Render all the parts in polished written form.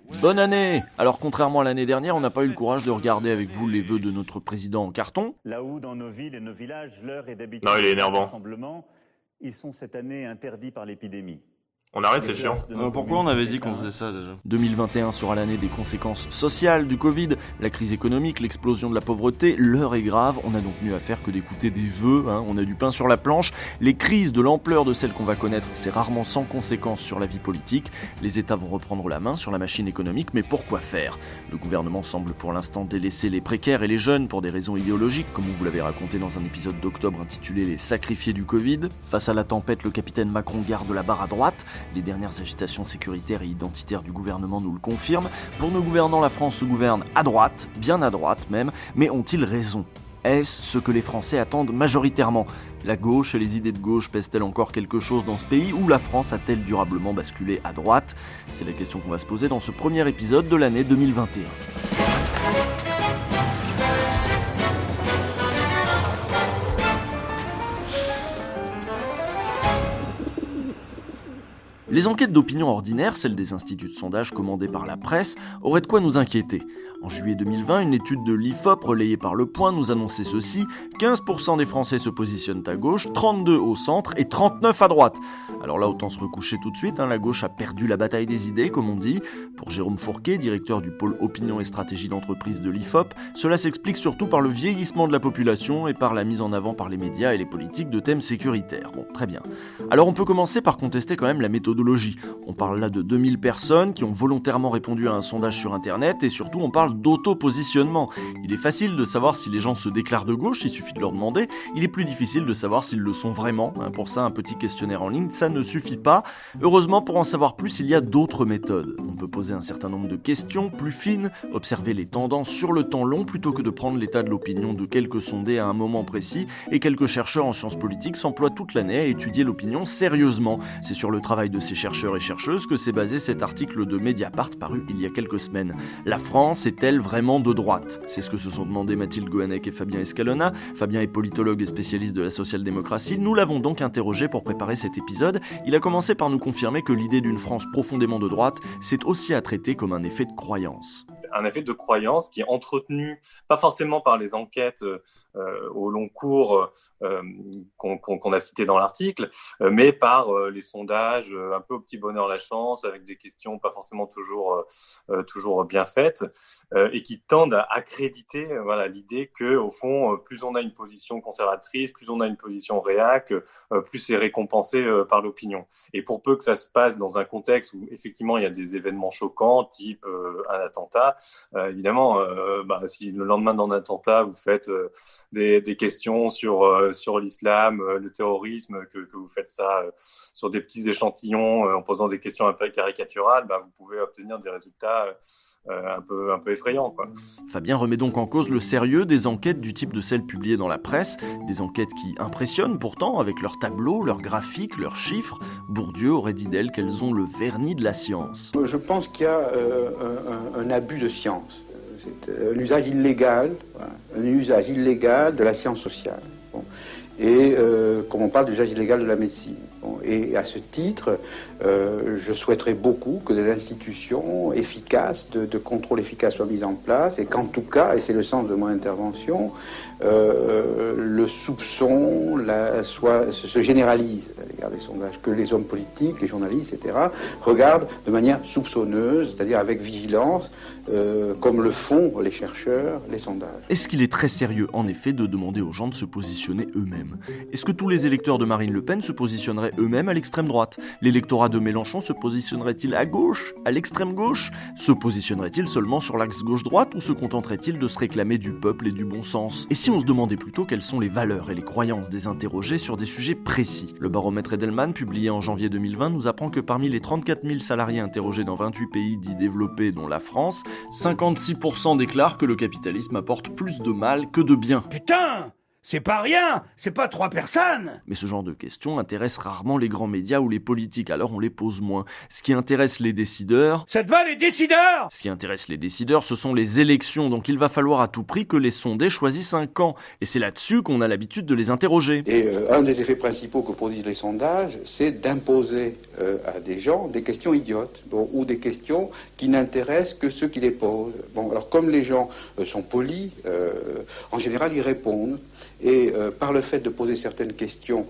Bonne année! Alors contrairement à l'année dernière, on n'a pas eu le courage de regarder avec vous les vœux de notre président en carton. Là où dans nos villes et nos villages, l'heure est d'habitude Non, il est énervant. rassemblement, ils sont cette année interdits par l'épidémie. On arrête, c'est chiant. Pourquoi on avait dit qu'on faisait ça déjà ? 2021 sera l'année des conséquences sociales du Covid, la crise économique, l'explosion de la pauvreté, l'heure est grave, on a donc mieux à faire que d'écouter des vœux, on a du pain sur la planche. Les crises de l'ampleur de celles qu'on va connaître, c'est rarement sans conséquences sur la vie politique. Les États vont reprendre la main sur la machine économique, mais pourquoi faire ? Le gouvernement semble pour l'instant délaisser les précaires et les jeunes pour des raisons idéologiques, comme on vous l'avait raconté dans un épisode d'octobre intitulé « Les sacrifiés du Covid ». Face à la tempête, le capitaine Macron garde la barre à droite. Les dernières agitations sécuritaires et identitaires du gouvernement nous le confirment. Pour nos gouvernants, la France se gouverne à droite, bien à droite même, mais ont-ils raison ? Est-ce ce que les Français attendent majoritairement ? La gauche et les idées de gauche pèsent-elles encore quelque chose dans ce pays ou la France a-t-elle durablement basculé à droite ? C'est la question qu'on va se poser dans ce premier épisode de l'année 2021. Les enquêtes d'opinion ordinaires, celles des instituts de sondage commandés par la presse, auraient de quoi nous inquiéter. En juillet 2020, une étude de l'IFOP relayée par Le Point nous annonçait ceci, 15% des Français se positionnent à gauche, 32% au centre et 39% à droite. Alors là, autant se recoucher tout de suite, la gauche a perdu la bataille des idées, comme on dit. Pour Jérôme Fourquet, directeur du pôle opinion et stratégie d'entreprise de l'IFOP, cela s'explique surtout par le vieillissement de la population et par la mise en avant par les médias et les politiques de thèmes sécuritaires. Bon, très bien. Alors on peut commencer par contester quand même la méthodologie. On parle là de 2000 personnes qui ont volontairement répondu à un sondage sur Internet et surtout on parle d'auto-positionnement. Il est facile de savoir si les gens se déclarent de gauche, il suffit de leur demander. Il est plus difficile de savoir s'ils le sont vraiment. Pour ça, un petit questionnaire en ligne, ça ne suffit pas. Heureusement, pour en savoir plus, il y a d'autres méthodes. On peut poser un certain nombre de questions plus fines, observer les tendances sur le temps long plutôt que de prendre l'état de l'opinion de quelques sondés à un moment précis, et quelques chercheurs en sciences politiques s'emploient toute l'année à étudier l'opinion sérieusement. C'est sur le travail de ces chercheurs et chercheuses que s'est basé cet article de Mediapart paru il y a quelques semaines. La France est-elle vraiment de droite ? C'est ce que se sont demandé Mathilde Goannec et Fabien Escalona. Fabien est politologue et spécialiste de la social-démocratie. Nous l'avons donc interrogé pour préparer cet épisode. Il a commencé par nous confirmer que l'idée d'une France profondément de droite, c'est aussi à traiter comme un effet de croyance. Un effet de croyance qui est entretenu, pas forcément par les enquêtes au long cours qu'on a citées dans l'article, mais par les sondages un peu au petit bonheur la chance, avec des questions pas forcément toujours bien faites, et qui tendent à accréditer l'idée que, au fond, plus on a une position conservatrice, plus on a une position réac, plus c'est récompensé par l'opinion. Et pour peu que ça se passe dans un contexte où effectivement il y a des événements choquants, type un attentat, évidemment, si le lendemain d'un attentat vous faites des questions sur l'islam, le terrorisme, que vous faites ça sur des petits échantillons en posant des questions un peu caricaturales, vous pouvez obtenir des résultats un peu effrayants, quoi. Fabien remet donc en cause le sérieux des enquêtes du type de celles publiées dans la presse, des enquêtes qui impressionnent pourtant avec leurs tableaux, leurs graphiques, leurs chiffres. Bourdieu aurait dit d'elles qu'elles ont le vernis de la science. Je pense qu'il y a un abus de science. C'est un usage illégal de la science sociale. Bon. Et comme on parle d'usage illégal de la médecine. Bon, et à ce titre, je souhaiterais beaucoup que des institutions efficaces, de contrôle efficace soient mises en place, et qu'en tout cas, et c'est le sens de mon intervention, le soupçon se généralise à l'égard des sondages, que les hommes politiques, les journalistes, etc., regardent de manière soupçonneuse, c'est-à-dire avec vigilance, comme le font les chercheurs, les sondages. Est-ce qu'il est très sérieux, en effet, de demander aux gens de se positionner eux-mêmes ? Est-ce que tous les électeurs de Marine Le Pen se positionneraient eux-mêmes à l'extrême droite ? L'électorat de Mélenchon se positionnerait-il à gauche, à l'extrême gauche ? Se positionnerait-il seulement sur l'axe gauche-droite ou se contenterait-il de se réclamer du peuple et du bon sens ? Et si on se demandait plutôt quelles sont les valeurs et les croyances des interrogés sur des sujets précis ? Le baromètre Edelman, publié en janvier 2020, nous apprend que parmi les 34 000 salariés interrogés dans 28 pays dits développés, dont la France, 56% déclarent que le capitalisme apporte plus de mal que de bien. Putain ! c'est pas rien, c'est pas 3 personnes. Mais ce genre de questions intéresse rarement les grands médias ou les politiques, alors on les pose moins. Ce qui intéresse les décideurs... Ça te va, les décideurs? Ce qui intéresse les décideurs, ce sont les élections, donc il va falloir à tout prix que les sondés choisissent un camp. Et c'est là-dessus qu'on a l'habitude de les interroger. Et un des effets principaux que produisent les sondages, c'est d'imposer à des gens des questions idiotes, ou des questions qui n'intéressent que ceux qui les posent. Bon, alors comme les gens sont polis, en général ils répondent. Et par le fait de poser certaines questions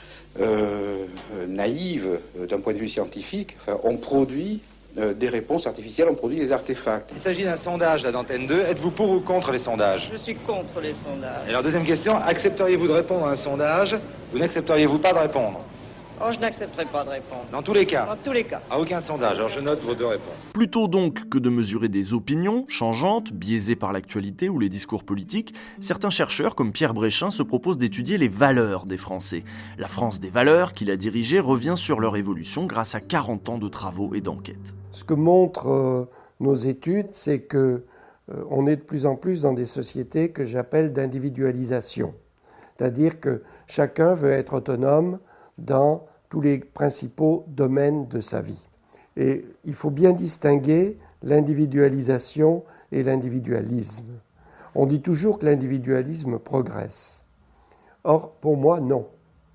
naïves d'un point de vue scientifique, on produit des réponses artificielles, on produit des artefacts. Il s'agit d'un sondage là d'Antenne 2. Êtes-vous pour ou contre les sondages? Je suis contre les sondages. Et alors deuxième question, accepteriez-vous de répondre à un sondage ou n'accepteriez-vous pas de répondre? Oh, je n'accepterai pas de répondre. Dans tous les cas? Dans tous les cas. À aucun sondage. Alors je note vos 2 réponses. Plutôt donc que de mesurer des opinions changeantes, biaisées par l'actualité ou les discours politiques, certains chercheurs comme Pierre Bréchin se proposent d'étudier les valeurs des Français. La France des valeurs qu'il a dirigée revient sur leur évolution grâce à 40 ans de travaux et d'enquêtes. Ce que montrent nos études, c'est que on est de plus en plus dans des sociétés que j'appelle d'individualisation. C'est-à-dire que chacun veut être autonome dans tous les principaux domaines de sa vie. Et il faut bien distinguer l'individualisation et l'individualisme. On dit toujours que l'individualisme progresse. Or, pour moi, non.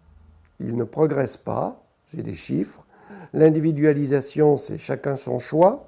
Il ne progresse pas, j'ai des chiffres. L'individualisation, c'est chacun son choix.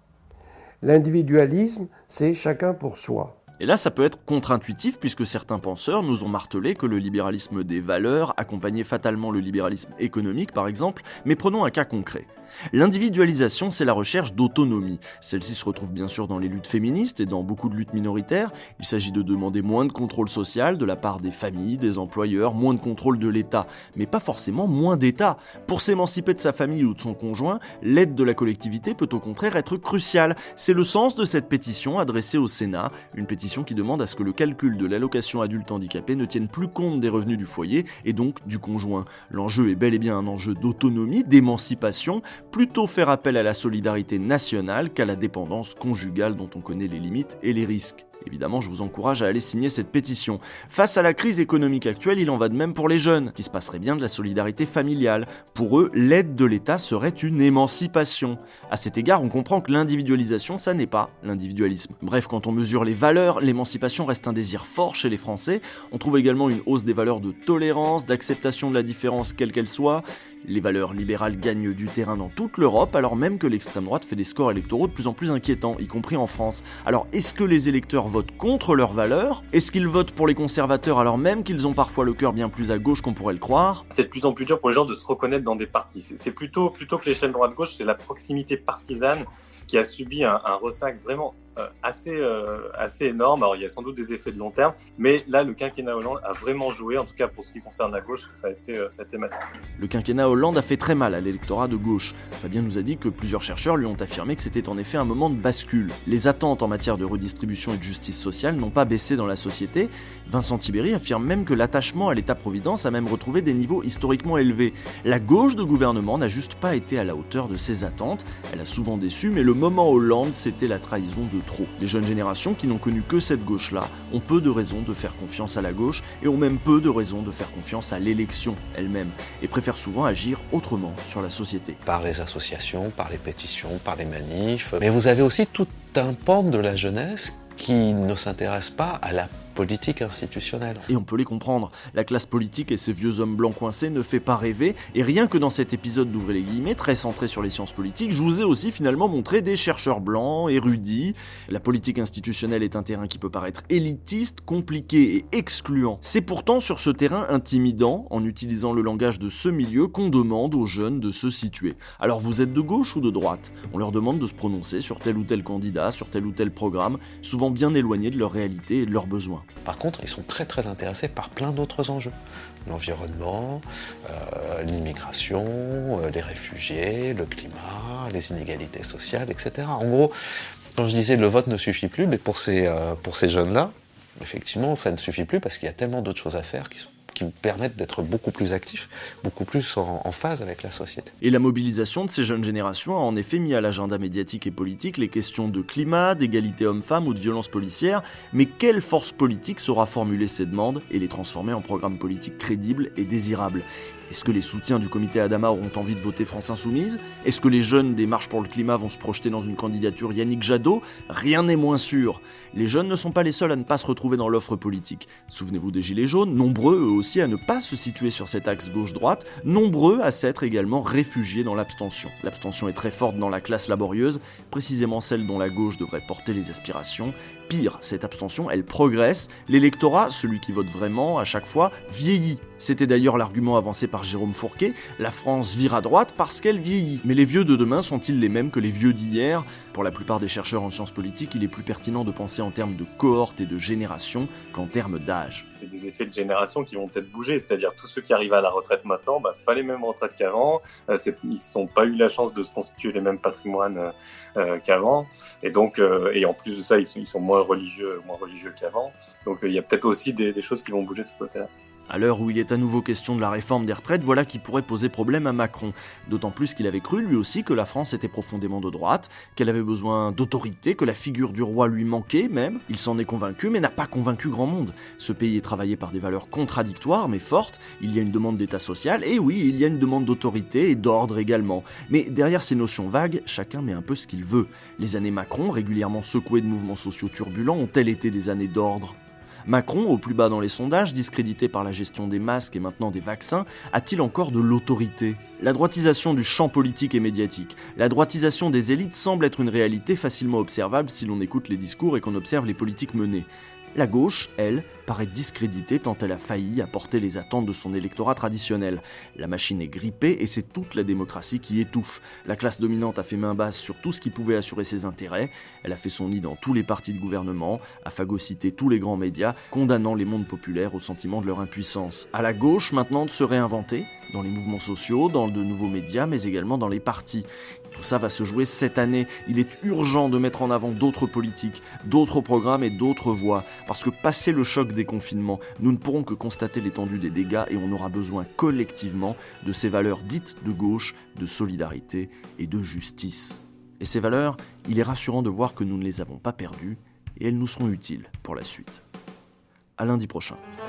L'individualisme, c'est chacun pour soi. Et là, ça peut être contre-intuitif puisque certains penseurs nous ont martelé que le libéralisme des valeurs accompagnait fatalement le libéralisme économique, par exemple, mais prenons un cas concret. L'individualisation, c'est la recherche d'autonomie. Celle-ci se retrouve bien sûr dans les luttes féministes et dans beaucoup de luttes minoritaires. Il s'agit de demander moins de contrôle social de la part des familles, des employeurs, moins de contrôle de l'État, mais pas forcément moins d'État. Pour s'émanciper de sa famille ou de son conjoint, l'aide de la collectivité peut au contraire être cruciale. C'est le sens de cette pétition adressée au Sénat, une pétition qui demande à ce que le calcul de l'allocation adulte handicapé ne tienne plus compte des revenus du foyer et donc du conjoint. L'enjeu est bel et bien un enjeu d'autonomie, d'émancipation, plutôt faire appel à la solidarité nationale qu'à la dépendance conjugale dont on connaît les limites et les risques. Évidemment, je vous encourage à aller signer cette pétition. Face à la crise économique actuelle, il en va de même pour les jeunes, qui se passeraient bien de la solidarité familiale. Pour eux, l'aide de l'État serait une émancipation. À cet égard, on comprend que l'individualisation, ça n'est pas l'individualisme. Bref, quand on mesure les valeurs, l'émancipation reste un désir fort chez les Français. On trouve également une hausse des valeurs de tolérance, d'acceptation de la différence quelle qu'elle soit. Les valeurs libérales gagnent du terrain dans toute l'Europe, alors même que l'extrême droite fait des scores électoraux de plus en plus inquiétants, y compris en France. Alors, est-ce que les électeurs votent contre leurs valeurs? Est-ce qu'ils votent pour les conservateurs alors même qu'ils ont parfois le cœur bien plus à gauche qu'on pourrait le croire? C'est de plus en plus dur pour les gens de se reconnaître dans des partis. C'est plutôt que l'échelle droite-gauche, c'est la proximité partisane qui a subi un ressac vraiment assez énorme. Alors il y a sans doute des effets de long terme, mais là le quinquennat Hollande a vraiment joué, en tout cas pour ce qui concerne la gauche, ça a été massif. Le quinquennat Hollande a fait très mal à l'électorat de gauche. Fabien nous a dit que plusieurs chercheurs lui ont affirmé que c'était en effet un moment de bascule. Les attentes en matière de redistribution et de justice sociale n'ont pas baissé dans la société. Vincent Tibéri affirme même que l'attachement à l'État-providence a même retrouvé des niveaux historiquement élevés. La gauche de gouvernement n'a juste pas été à la hauteur de ses attentes. Elle a souvent déçu, mais le moment Hollande, c'était la trahison de trop. Les jeunes générations qui n'ont connu que cette gauche-là ont peu de raisons de faire confiance à la gauche et ont même peu de raisons de faire confiance à l'élection elle-même et préfèrent souvent agir autrement sur la société. Par les associations, par les pétitions, par les manifs. Mais vous avez aussi tout un pan de la jeunesse qui ne s'intéresse pas à la politique institutionnelle. Et on peut les comprendre. La classe politique et ses vieux hommes blancs coincés ne fait pas rêver, et rien que dans cet épisode d'Ouvrez les guillemets, très centré sur les sciences politiques, je vous ai aussi finalement montré des chercheurs blancs, érudits. La politique institutionnelle est un terrain qui peut paraître élitiste, compliqué et excluant. C'est pourtant sur ce terrain intimidant, en utilisant le langage de ce milieu, qu'on demande aux jeunes de se situer. Alors vous êtes de gauche ou de droite? On leur demande de se prononcer sur tel ou tel candidat, sur tel ou tel programme, souvent bien éloigné de leur réalité et de leurs besoins. Par contre, ils sont très très intéressés par plein d'autres enjeux. L'environnement, l'immigration, les réfugiés, le climat, les inégalités sociales, etc. En gros, quand je disais le vote ne suffit plus, mais pour ces jeunes-là, effectivement, ça ne suffit plus parce qu'il y a tellement d'autres choses à faire qui qui vous permettent d'être beaucoup plus actifs, beaucoup plus en phase avec la société. Et la mobilisation de ces jeunes générations a en effet mis à l'agenda médiatique et politique les questions de climat, d'égalité homme-femme ou de violence policière, mais quelle force politique saura formuler ces demandes et les transformer en programmes politiques crédibles et désirables ? Est-ce que les soutiens du comité Adama auront envie de voter France Insoumise ? Est-ce que les jeunes des Marches pour le climat vont se projeter dans une candidature Yannick Jadot ? Rien n'est moins sûr. Les jeunes ne sont pas les seuls à ne pas se retrouver dans l'offre politique. Souvenez-vous des Gilets jaunes, nombreux eux aussi à ne pas se situer sur cet axe gauche-droite, nombreux à s'être également réfugiés dans l'abstention. L'abstention est très forte dans la classe laborieuse, précisément celle dont la gauche devrait porter les aspirations. Pire, cette abstention, elle progresse. L'électorat, celui qui vote vraiment, à chaque fois, vieillit. C'était d'ailleurs l'argument avancé par Jérôme Fourquet, la France vire à droite parce qu'elle vieillit. Mais les vieux de demain sont-ils les mêmes que les vieux d'hier ? Pour la plupart des chercheurs en sciences politiques, il est plus pertinent de penser en termes de cohorte et de génération qu'en termes d'âge. C'est des effets de génération qui vont peut-être bouger, c'est-à-dire tous ceux qui arrivent à la retraite maintenant, c'est pas les mêmes retraites qu'avant, ils n'ont pas eu la chance de se constituer les mêmes patrimoines qu'avant, et donc et en plus de ça, ils sont moins religieux qu'avant, donc il y a peut-être aussi des choses qui vont bouger de ce côté-là. À l'heure où il est à nouveau question de la réforme des retraites, voilà qui pourrait poser problème à Macron. D'autant plus qu'il avait cru lui aussi que la France était profondément de droite, qu'elle avait besoin d'autorité, que la figure du roi lui manquait même. Il s'en est convaincu mais n'a pas convaincu grand monde. Ce pays est travaillé par des valeurs contradictoires mais fortes. Il y a une demande d'état social et oui, il y a une demande d'autorité et d'ordre également. Mais derrière ces notions vagues, chacun met un peu ce qu'il veut. Les années Macron, régulièrement secouées de mouvements sociaux turbulents, ont-elles été des années d'ordre ? Macron, au plus bas dans les sondages, discrédité par la gestion des masques et maintenant des vaccins, a-t-il encore de l'autorité ? La droitisation du champ politique et médiatique, la droitisation des élites semble être une réalité facilement observable si l'on écoute les discours et qu'on observe les politiques menées. La gauche, elle, paraît discréditée tant elle a failli à porter les attentes de son électorat traditionnel. La machine est grippée et c'est toute la démocratie qui étouffe. La classe dominante a fait main basse sur tout ce qui pouvait assurer ses intérêts. Elle a fait son nid dans tous les partis de gouvernement, a phagocyté tous les grands médias, condamnant les mondes populaires au sentiment de leur impuissance. À la gauche, maintenant, de se réinventer, dans les mouvements sociaux, dans de nouveaux médias, mais également dans les partis. Tout ça va se jouer cette année. Il est urgent de mettre en avant d'autres politiques, d'autres programmes et d'autres voies. Parce que passé le choc des confinements, nous ne pourrons que constater l'étendue des dégâts et on aura besoin collectivement de ces valeurs dites de gauche, de solidarité et de justice. Et ces valeurs, il est rassurant de voir que nous ne les avons pas perdues et elles nous seront utiles pour la suite. À lundi prochain.